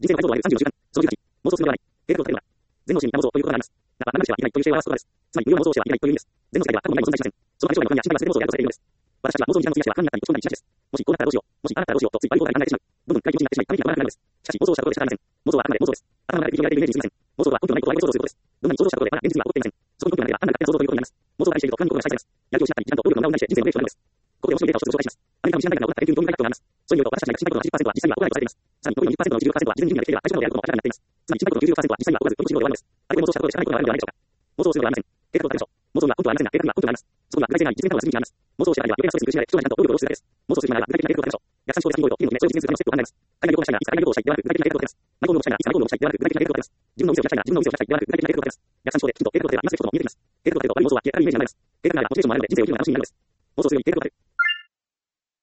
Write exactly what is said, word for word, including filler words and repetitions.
人生の解像度はさんじゅうの時間。そのじゅうはち、妄想するのではない。全能心に妄想ということがあります。また、長くしてはいけないという姿勢を表すことです。つまり、無用妄想してはいけないという意味です。全能世界では過去に何も存在しません。その対象外の不安や心配が全て妄想であるとされているのです。私たちは妄想に時間を費やしては考えたり、落ち込んだりしがちです。もしこうなったらどうしよう。もしああなったらどうしようとつい場合を考えてしまう。どんどん深い気持ちになってしまい、ためにならなくなるのです。しかし、妄想したことで仕方ありません。妄想はあくまで妄想です。頭の中で繰り広げられているイメージに過ぎません。妄想とは根拠のないことは相手のないことを想像することです。どんなに想像したことであれば何かだけ想像することです。どんなに想像したことであれば何かだけ想像することになります。妄想がありますように、妄想が不安に効果がしたいです。やる気を失ったり、時間と労力の無駄を無駄にして人生のベースとなるのです。ここで面白いデータを一つ紹介します。アメリカの診断学が行った研究に興味深いことがあります。それによると、私たちが心配事のはちじゅっパーセントは実際には起こらないとされています。さらに、残りのにじゅっパーセントのうちじゅっパーセントは自分に準備ができていれば対象なのであることも明らかになっています。つまり、心配事のきゅうじゅっパーセントは実際には起こらず、本当に心で終わるのです。あれで妄想したことでしかないことがあるのではないでしょうか。妄想をするのではありません。計画を立てましょう。妄想には根拠はありませんが、計画には根拠があります。そこには具体性があり、実現可能な数字があります。妄想をしている間には余計なストレスに苦しめられ、貴重な時間と労力を浪費するだけです。妄想するなら具体的な計画を立てましょう。逆算思考で先に動いと、次の決め、それを実現するためのステップを考えます。海外旅行がしたいが、いつ海外旅行をしたいではなく、具体的な計画を立てます。マイホームをしたいが、いつマイホームをしたいではなく、具体的な計画を立てます。自分の店をしたいが、自分の店をしたいではなく、具体的な計画を立てます。逆算思考できちんと計画を立てれば、今すぐことも見えてきます。計画を立てると、妄想は消えたイメージになります。計画があればモチベーションもあるので、人生を生きるのが楽しみになるのです。妄想するより計画を立てる。